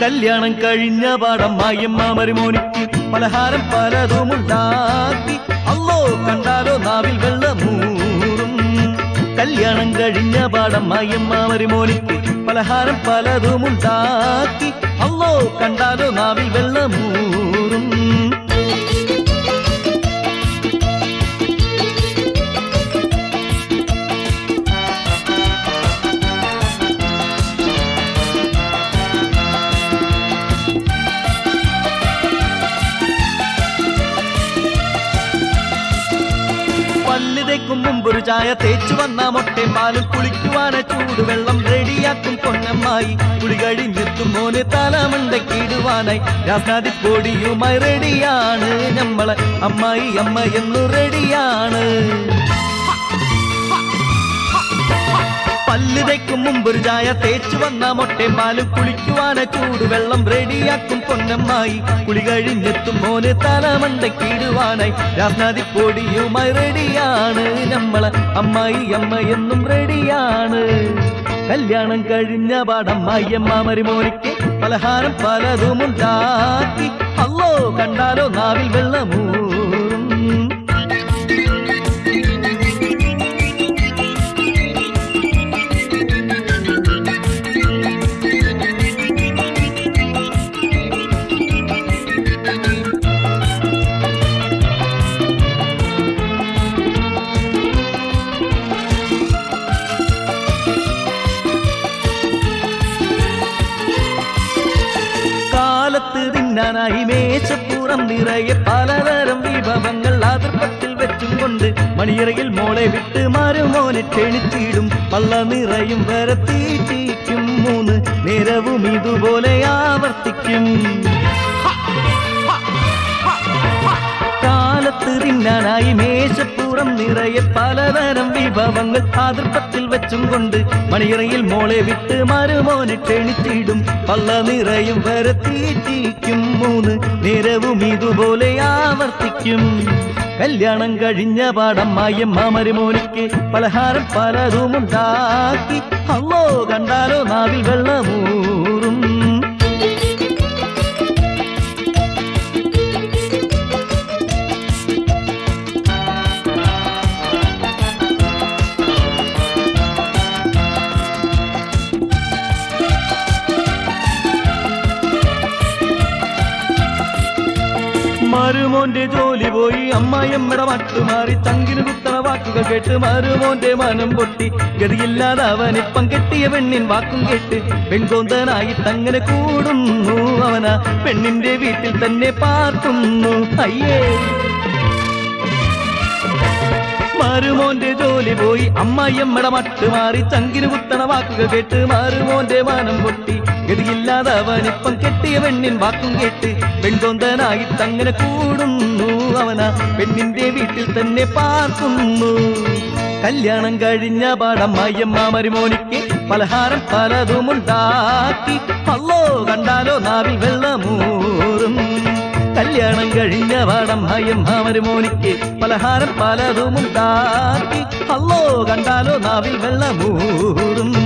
കല്യാണം കഴിഞ്ഞ പാടമ്മായിയമ്മ മരുമോനിക്ക് പലഹാരം പലതുമുണ്ടാക്കി അല്ലോ കണ്ടാലോ നാവിൽ വെള്ളമൂറും. കല്യാണം കഴിഞ്ഞ പാടമ്മായിയമ്മ മരുമോനിക്ക് പലഹാരം പലതുമുണ്ടാക്കി അല്ലോ കണ്ടാലോ നാവിൽ വെള്ളമൂറും. പല്ലുതേക്കും മുമ്പൊരു ചായ തേച്ചു വന്ന മൊട്ടയും പാലും കുളിക്കുവാന ചൂടുവെള്ളം റെഡിയാക്കും പൊന്നമ്മായി. കുളി കഴിഞ്ഞെത്തും മോന് തലമണ്ടക്കിടുവാനായി രാസാദിപ്പൊടിയുമായി റെഡിയാണ് ഞമ്മളെ അമ്മായി. അമ്മ എന്നു റെഡിയാണ്. പല്ലുതേക്കും മുമ്പൊരു ചായ തേച്ചു വന്ന മൊട്ടയും പാലും കുളിക്കുവാന ചൂടുവെള്ളം റെഡിയാക്കും പൊന്നമ്മായി. കുളി കഴിഞ്ഞെത്തും മോന് തലമണ്ടക്കിടുവാനായി രാസാദിപ്പൊടിയുമായി റെഡിയാണ് ഞമ്മളെ അമ്മായി. അമ്മ എന്നും റെഡിയാണ്. കല്യാണം കഴിഞ്ഞ പാടമ്മായിയമ്മ മരുമോനിക്ക് പലഹാരം പലതുമുണ്ടാക്കി അല്ലോ കണ്ടാലോ നാവിൽ വെള്ളമൂറും. കാലത്ത് തിന്നാനായി മേശപ്പുറം നിറയെ പലതരം വിഭവങ്ങൾ അതിർപ്പത്തിൽ വെച്ചും കൊണ്ട് മണിയറയിൽ മോളെ വിട്ട് മരുമോനെ ക്ഷണിച്ചിടും. പള്ള നിറയും വരത്തീറ്റിക്കും 3 നേരവും ഇതുപോലെ ആവർത്തിക്കും. കാലത്ത് തിന്നാനായി മേശപ്പുറം നിറയെ പലതരം വിഭവങ്ങൾ അതിർപ്പത്തിൽ വെച്ചും കൊണ്ട് മണിയറയിൽ മോളെ വിട്ട് മരുമോനെ ക്ഷണിച്ചിടും. പള്ള നിറയും വരത്തീറ്റിക്കും 3 നേരവും ഇതുപോലെ ആവർത്തിക്കും. കല്യാണം കഴിഞ്ഞ പാടമ്മായിയമ്മ മരുമോനിക്ക് പലഹാരം പലതുമുണ്ടാക്കി അല്ലോ കണ്ടാലോ നാവിൽ വെള്ളമൂറും. മരുമോന്റെ ജോലി പോയി അമ്മായിയമ്മയുടെ മട്ടുമാറി ചങ്കിന് കുത്തണ വാക്കുകൾ കേട്ട് മരുമോന്റെ മനം പൊട്ടി. ഗതിയില്ലാതെ അവനിപ്പം കെട്ടിയ പെണ്ണിൻ വാക്കും കേട്ട് പെൺകോന്തനായി തങ്ങനെ കൂടുന്നു. അവനാ പെണ്ണിന്റെ വീട്ടിൽ തന്നെ പാർക്കുന്നു. അയ്യേ മരുമോന്റെ ജോലി പോയി അമ്മായിയമ്മയുടെ മട്ടുമാറി ചങ്കിന് കുത്തണ വാക്കുകൾ കേട്ട് മരുമോന്റെ മനം പൊട്ടി. ഗതിയില്ലാതെ അവനിപ്പം കെട്ടിയ പെണ്ണിൻ വാക്കും കേട്ട് പെൺകൊന്തനായി തങ്ങനെ കൂടുന്നു. അവനാ പെണ്ണിന്റെ വീട്ടിൽ തന്നെ പാർക്കുന്നു. കല്യാണം കഴിഞ്ഞ പാടമ്മായിയമ്മ മരുമോനിക്ക് പലഹാരം പലതുമുണ്ടാക്കി അല്ലോ കണ്ടാലോ നാവിൽ വെള്ളമൂറും. കല്യാണം കഴിഞ്ഞ പാടമ്മായിയമ്മ മരുമോനിക്ക് പലഹാരം പലതുമുണ്ടാക്കി അല്ലോ കണ്ടാലോ നാവിൽ വെള്ളമൂറും.